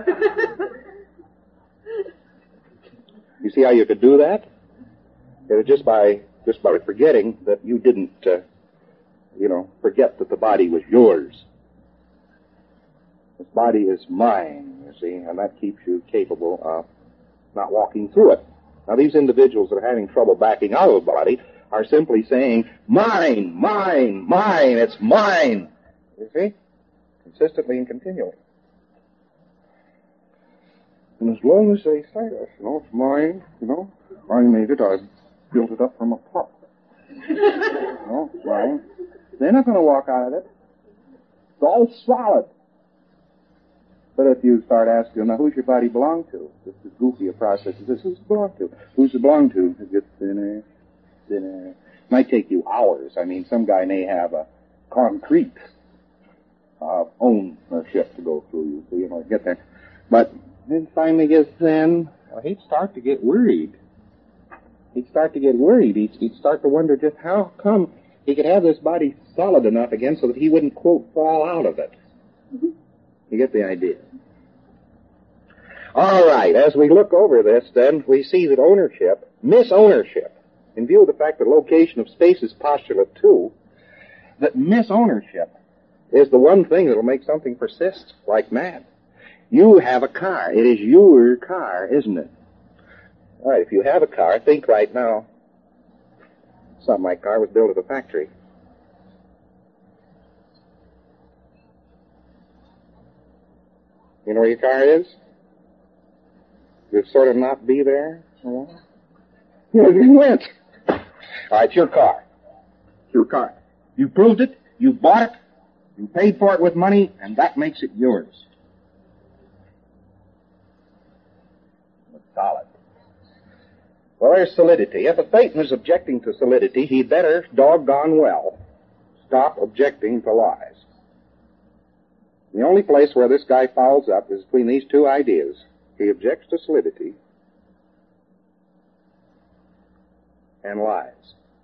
You see how you could do that? It was just by just by forgetting that you didn't, uh, you know, forget that the body was yours. This body is mine, you see, and that keeps you capable of not walking through it. Now, these individuals that are having trouble backing out of the body are simply saying, mine, mine, mine, it's mine. You see? Consistently and continually. And as long as they say this, you know, it's mine, you know, I made it, I built it up from a pup. You know, it's mine. They're not going to walk out of it. It's all solid. But if you start asking, now, who's your body belong to? This is goofy a process. This who's it belong to? Who's it belong to? It gets thinner, thinner. It might take you hours. I mean, some guy may have a concrete uh, ownership to go through, you see, you know, get there. But then finally gets thin, well, he'd start to get worried. He'd start to get worried. He'd, he'd start to wonder just how come he could have this body solid enough again so that he wouldn't, quote, fall out of it. Mm-hmm. You get the idea. All right, as we look over this, then, we see that ownership, misownership, in view of the fact that location of space is postulate two, that misownership is the one thing that will make something persist like mad. You have a car. It is your car, isn't it? All right, if you have a car, think right now. Some my car was built at a factory. You know where your car is? You'd sort of not be there for a while. You went. All right, it's your car. It's your car. You proved it. You bought it. You paid for it with money, and that makes it yours. It's solid. Well, there's solidity. If a Thetan is objecting to solidity, he'd better, doggone well, stop objecting to lies. The only place where this guy fouls up is between these two ideas. He objects to solidity, and lies.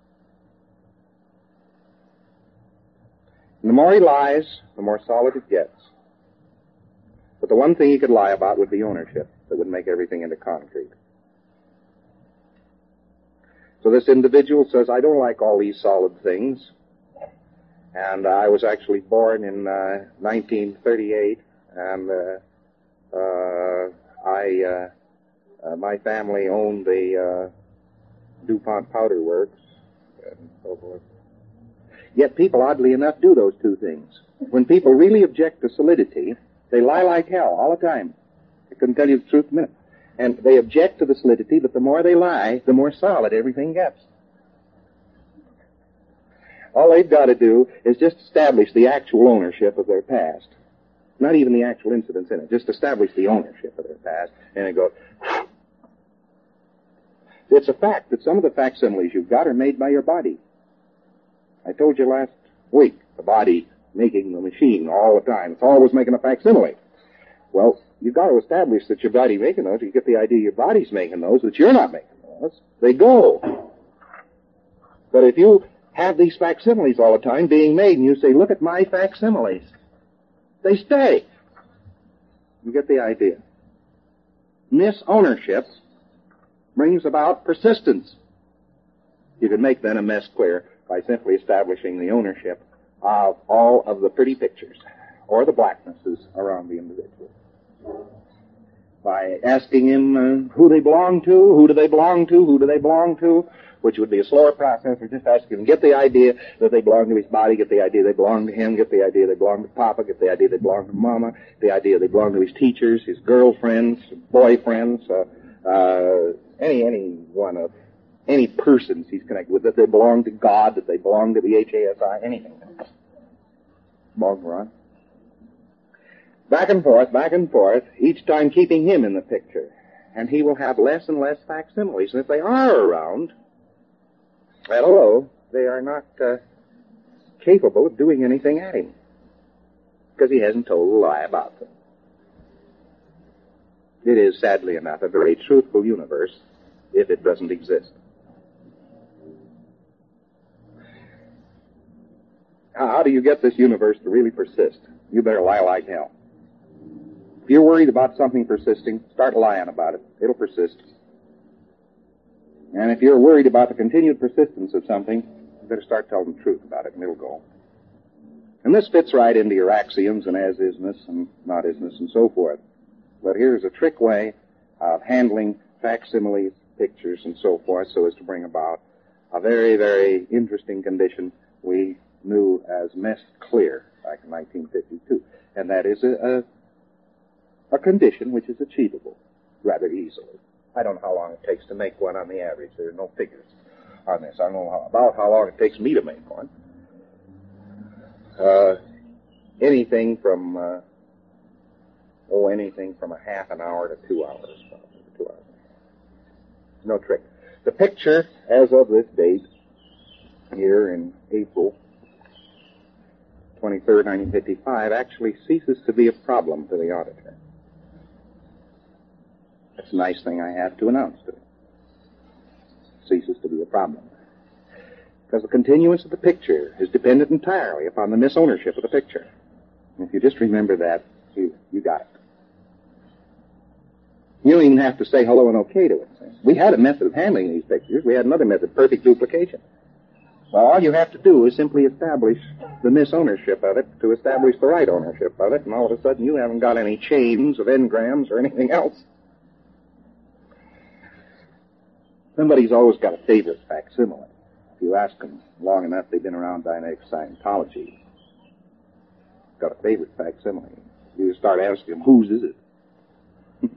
And the more he lies, the more solid it gets. But the one thing he could lie about would be ownership that would make everything into concrete. So this individual says, I don't like all these solid things. And I was actually born in uh, nineteen thirty-eight, and uh, uh, I, uh, uh, my family owned the uh, DuPont Powder Works, and so forth. Yet people, oddly enough, do those two things. When people really object to solidity, they lie like hell all the time. I couldn't tell you the truth in a minute. And they object to the solidity, but the more they lie, the more solid everything gets. All they've got to do is just establish the actual ownership of their past. Not even the actual incidents in it. Just establish the ownership of their past. And it goes... It's a fact that some of the facsimiles you've got are made by your body. I told you last week, the body making the machine all the time. It's always making a facsimile. Well, you've got to establish that your body making those. You get the idea your body's making those, that you're not making those. They go. But if you have these facsimiles all the time being made, and you say, look at my facsimiles, they stay. You get the idea. Misownership brings about persistence. You can make then a mess clear by simply establishing the ownership of all of the pretty pictures or the blacknesses around the individual. By asking him uh, who they belong to, who do they belong to, who do they belong to, which would be a slower process, or just ask him, get the idea that they belong to his body, get the idea they belong to him, get the idea they belong to Papa, get the idea they belong to Mama, the idea they belong to his teachers, his girlfriends, boyfriends, uh, uh, any, any one of, any persons he's connected with, that they belong to God, that they belong to the H A S I, anything. Belong to Ron. Back and forth, back and forth, each time keeping him in the picture. And he will have less and less facsimiles. And if they are around, well, hello, they are not uh, capable of doing anything at him. Because he hasn't told a lie about them. It is, sadly enough, a very truthful universe if it doesn't exist. How do you get this universe to really persist? You better lie like hell. If you're worried about something persisting, start lying about it. It'll persist. And if you're worried about the continued persistence of something, you better start telling the truth about it, and it'll go. And this fits right into your axioms and as-isness and not-isness and so forth. But here's a trick way of handling facsimiles, pictures, and so forth, so as to bring about a very, very interesting condition we knew as mess clear back in nineteen fifty-two. And that is a, a, a condition which is achievable rather easily. I don't know how long it takes to make one on the average. There are no figures on this. I don't know how, about how long it takes me to make one. Uh, anything from, uh, oh, anything from a half an hour to two hours. Probably two hours. No trick. The picture, as of this date, here in April twenty-third, nineteen fifty-five, actually ceases to be a problem to the auditor. That's a nice thing I have to announce to him. Ceases to be a problem. Because the continuance of the picture is dependent entirely upon the misownership of the picture. And if you just remember that, you, you got it. You don't even have to say hello and okay to it. We had a method of handling these pictures. We had another method, perfect duplication. Well, all you have to do is simply establish the misownership of it to establish the right ownership of it, and all of a sudden you haven't got any chains of engrams or anything else. Somebody's always got a favorite facsimile. If you ask them long enough, they've been around Dianetics Scientology. Got a favorite facsimile. You start asking them, whose is it?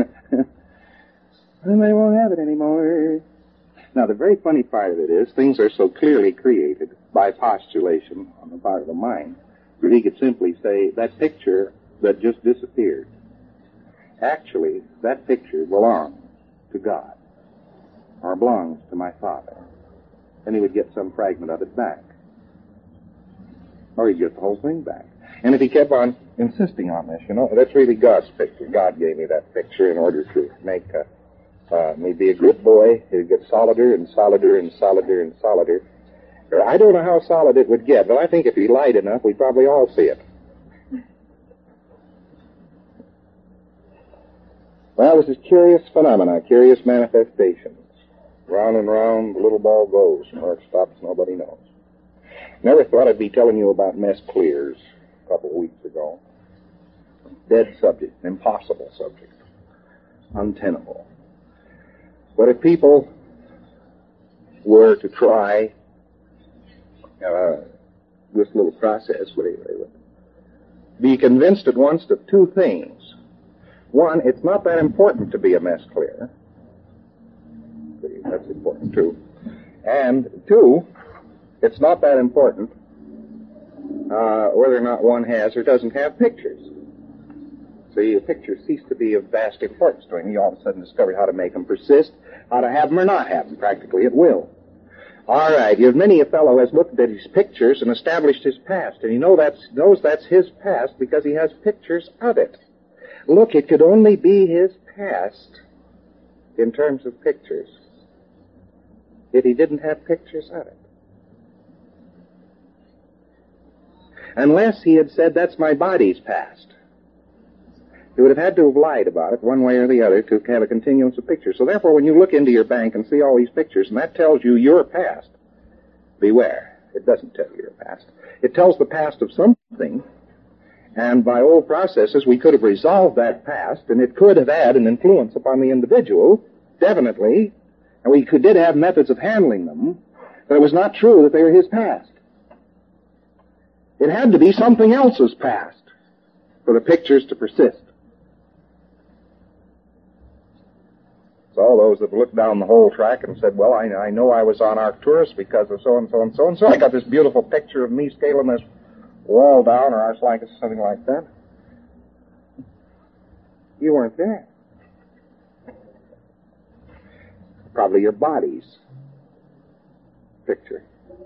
Then they won't have it anymore. Now, the very funny part of it is, things are so clearly created by postulation on the part of the mind that he could simply say, that picture that just disappeared, actually, that picture belongs to God, or belongs to my Father. And he would get some fragment of it back. Or he'd get the whole thing back. And if he kept on insisting on this, you know, that's really God's picture. God gave me that picture in order to make a Uh, he'd be a good boy. He'd get solider and solider and solider and solider. I don't know how solid it would get, but I think if he lied enough, we'd probably all see it. Well, this is curious phenomena, curious manifestations. Round and round, the little ball goes, and where it stops, nobody knows. Never thought I'd be telling you about mess clears a couple of weeks ago. Dead subject, impossible subject, untenable. But if people were to try uh, this little process, they would be convinced at once of two things. One, it's not that important to be a mess clear. That's important, too. And two, it's not that important uh, whether or not one has or doesn't have pictures. See, the pictures cease to be of vast importance to him. He all of a sudden discovered how to make them persist, how to have them or not have them, practically at will. All right, you've many a fellow has looked at his pictures and established his past, and he know that's, knows that's his past because he has pictures of it. Look, it could only be his past in terms of pictures if he didn't have pictures of it. Unless he had said, that's my body's past. He would have had to have lied about it one way or the other to have a continuance of pictures. So therefore, when you look into your bank and see all these pictures, and that tells you your past, beware. It doesn't tell you your past. It tells the past of something, and by old processes, we could have resolved that past, and it could have had an influence upon the individual, definitely, and we could, did have methods of handling them, but it was not true that they were his past. It had to be something else's past for the pictures to persist. So all those that looked down the whole track and said, well, I, I know I was on Arcturus because of so-and-so and so-and-so. I got this beautiful picture of me scaling this wall down, or Ars Lycus, something like that. You weren't there. Probably your body's picture.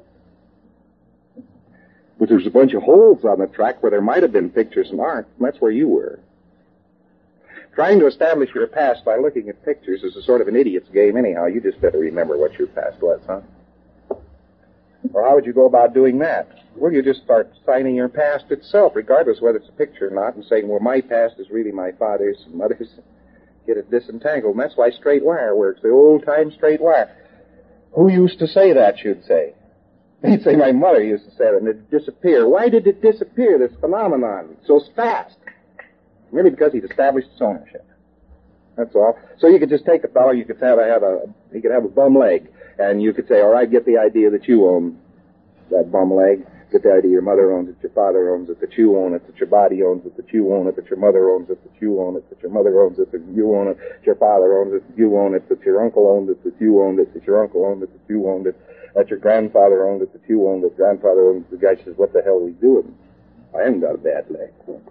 But there's a bunch of holes on the track where there might have been pictures and art, and that's where you were. Trying to establish your past by looking at pictures is a sort of an idiot's game anyhow. You just better remember what your past was, huh? Or how would you go about doing that? Well, you just start signing your past itself, regardless whether it's a picture or not, and saying, well, my past is really my father's and mother's. Get it disentangled. And that's why straight wire works, the old-time straight wire. Who used to say that, you'd say? He'd say, my mother used to say that, and it'd disappear. Why did it disappear, this phenomenon, so fast? Really because he'd established its ownership. That's all. So you could just take a fellow, you could have a, have a, he could have a bum leg, and you could say, all right, get the idea that you own that bum leg. Get the idea your mother owns it, your father owns it, that you own it, that your body owns it, that you own it, that your mother owns it, that you own it, that your mother owns it, that you own it, that your father owns it, that you own it, that your uncle owned it, that you owned it, that your uncle owned it, that you owned it, that your grandfather owned it, that you owned it, grandfather owned it. The guy says, what the hell are we doing? I haven't got a bad leg.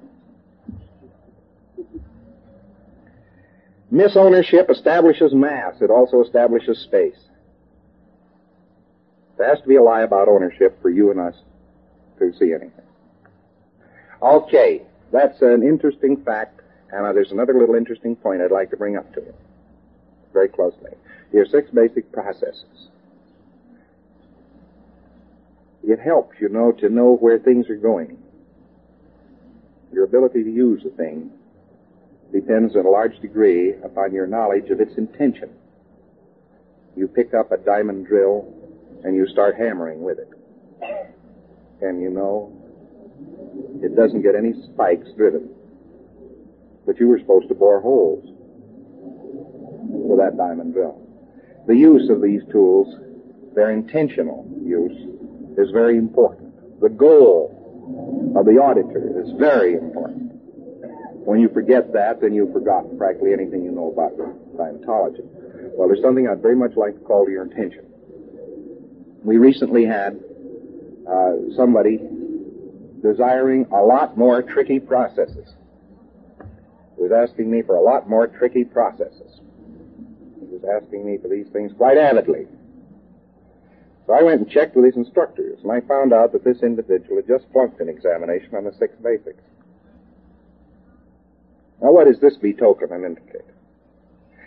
Misownership establishes mass. It also establishes space. There has to be a lie about ownership for you and us to see anything. Okay, that's an interesting fact, and uh, there's another little interesting point I'd like to bring up to you very closely. Your six basic processes. It helps, you know, to know where things are going. Your ability to use a thing depends in a large degree upon your knowledge of its intention. You pick up a diamond drill and you start hammering with it. And you know, it doesn't get any spikes driven. But you were supposed to bore holes with that diamond drill. The use of these tools, their intentional use, is very important. The goal of the auditor is very important. When you forget that, then you've forgotten practically anything you know about Scientology. Well, there's something I'd very much like to call to your attention. We recently had uh, somebody desiring a lot more tricky processes. He was asking me for a lot more tricky processes. He was asking me for these things quite avidly. So I went and checked with his instructors, and I found out that this individual had just flunked an examination on the six basics. Now, what does this betoken and indicate?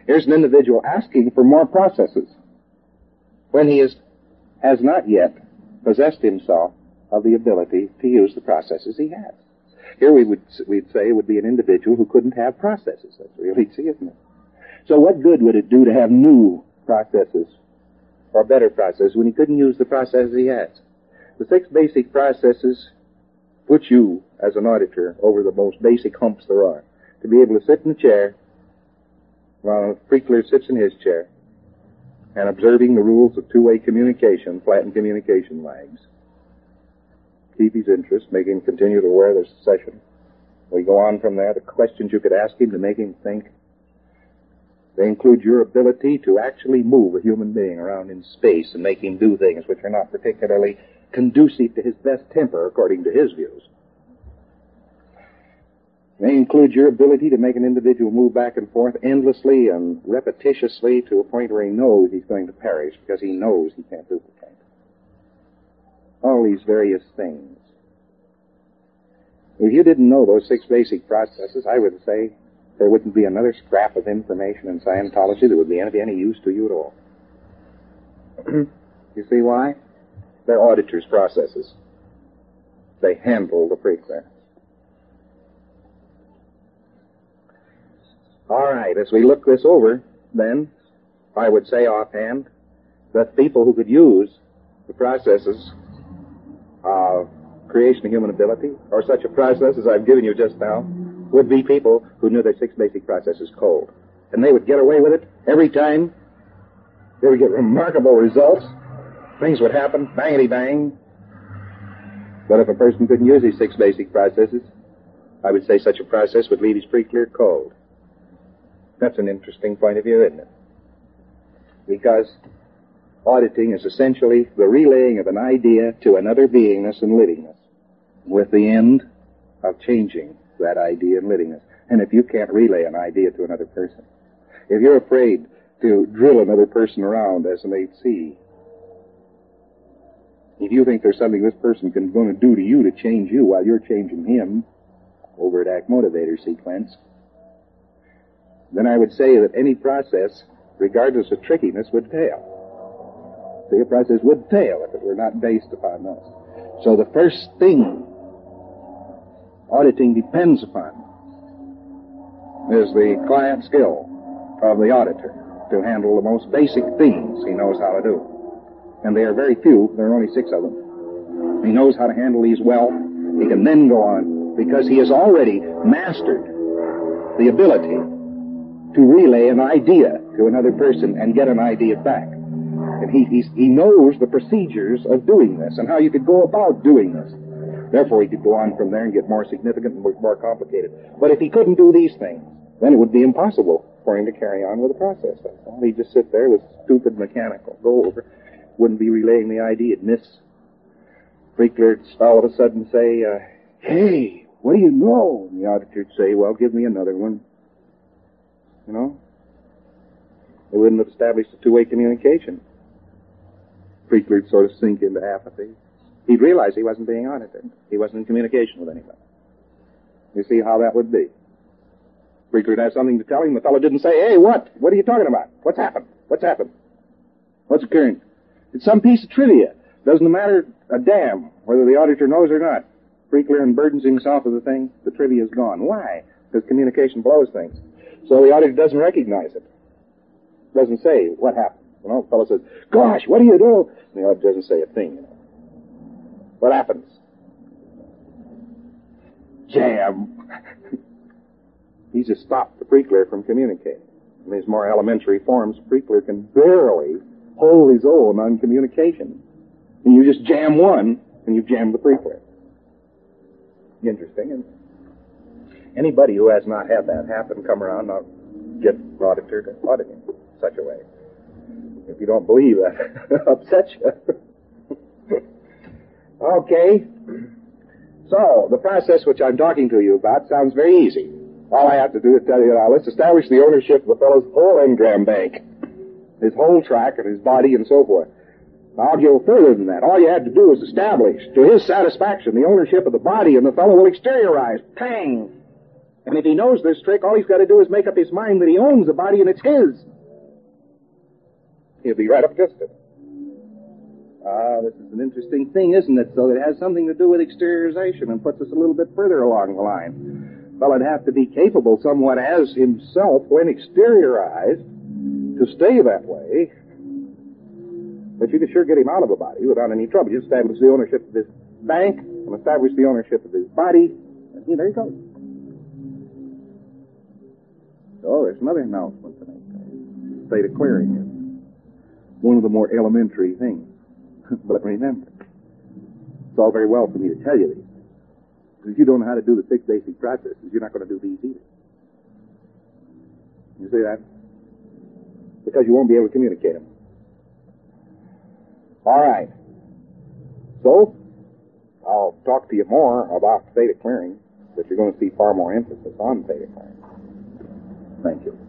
Here's an individual asking for more processes when he is, has not yet possessed himself of the ability to use the processes he has. Here we would we'd say it would be an individual who couldn't have processes. That's really easy, isn't it? So what good would it do to have new processes or better processes when he couldn't use the processes he has? The six basic processes put you, as an auditor, over the most basic humps there are. To be able to sit in a chair while Freakler sits in his chair and observing the rules of two-way communication, flattened communication lags. Keep his interest, make him continue to wear the session. We go on from there. The questions you could ask him to make him think. They include your ability to actually move a human being around in space and make him do things which are not particularly conducive to his best temper, according to his views. They include your ability to make an individual move back and forth endlessly and repetitiously to a point where he knows he's going to perish because he knows he can't duplicate. All these various things. If you didn't know those six basic processes, I would say there wouldn't be another scrap of information in Scientology that would be any, any use to you at all. You see why? They're auditors' processes. They handle the frequency. All right, as we look this over, then, I would say offhand that people who could use the processes of creation of human ability, or such a process as I've given you just now, would be people who knew their six basic processes cold. And they would get away with it every time. They would get remarkable results. Things would happen, bangity bang. But if a person couldn't use these six basic processes, I would say such a process would leave his pre-clear cold. That's an interesting point of view, isn't it? Because auditing is essentially the relaying of an idea to another beingness and livingness, with the end of changing that idea and livingness. And if you can't relay an idea to another person, if you're afraid to drill another person around as an eight C, if you think there's something this person can going to do to you to change you while you're changing him, overt act motivator sequence, then I would say that any process, regardless of trickiness, would fail. See, a process would fail if it were not based upon this. So the first thing auditing depends upon is the client skill of the auditor to handle the most basic things he knows how to do. And they are very few. There are only six of them. He knows how to handle these well. He can then go on because he has already mastered the ability to relay an idea to another person and get an idea back. And he, he's, he knows the procedures of doing this and how you could go about doing this. Therefore, he could go on from there and get more significant and more complicated. But if he couldn't do these things, then it would be impossible for him to carry on with the process. He'd just sit there with stupid mechanical go over, wouldn't be relaying the idea. He'd miss. Freakler would all of a sudden say, uh, hey, what do you know? And the auditor would say, well, give me another one. You know? They wouldn't have established a two-way communication. Freakler would sort of sink into apathy. He'd realize he wasn't being audited. He wasn't in communication with anybody. You see how that would be. Freakler would have something to tell him. The fellow didn't say, hey, what? What are you talking about? What's happened? What's happened? What's occurring? It's some piece of trivia. Doesn't matter a damn whether the auditor knows or not. Freakler unburdens himself of the thing. The trivia is gone. Why? Because communication blows things. So the auditor doesn't recognize it. Doesn't say what happened. You know, the fellow says, gosh, what do you do? And the auditor doesn't say a thing. You know. What happens? Jam. He's just stopped the Freakler from communicating. In these more elementary forms, Freakler can barely hold his own on communication. And you just jam one, and you've jammed the Freakler. Interesting, isn't it? Anybody who has not had that happen, come around, I'll get an auditor to audit him in such a way. If you don't believe that, upsets you. Okay. So, the process which I'm talking to you about sounds very easy. All I have to do is tell you now, let's establish the ownership of the fellow's whole engram bank, his whole track and his body and so forth. I'll go further than that. All you have to do is establish, to his satisfaction, the ownership of the body, and the fellow will exteriorize. Pang! And if he knows this trick, all he's got to do is make up his mind that he owns the body and it's his. He'll be right up against it. Ah, this is an interesting thing, isn't it? So it has something to do with exteriorization and puts us a little bit further along the line. Well, it'd have to be capable somewhat as himself when exteriorized to stay that way. But you could sure get him out of a body without any trouble. You establish the ownership of his bank and establish the ownership of his body. And here, there you go. So there's another announcement to make. State of clearing is one of the more elementary things. But remember, it's all very well for me to tell you these. But if you don't know how to do the six basic processes, you're not going to do these either. You see that? Because you won't be able to communicate them. All right. So, I'll talk to you more about theta clearing, but you're going to see far more emphasis on theta clearing. Thank you.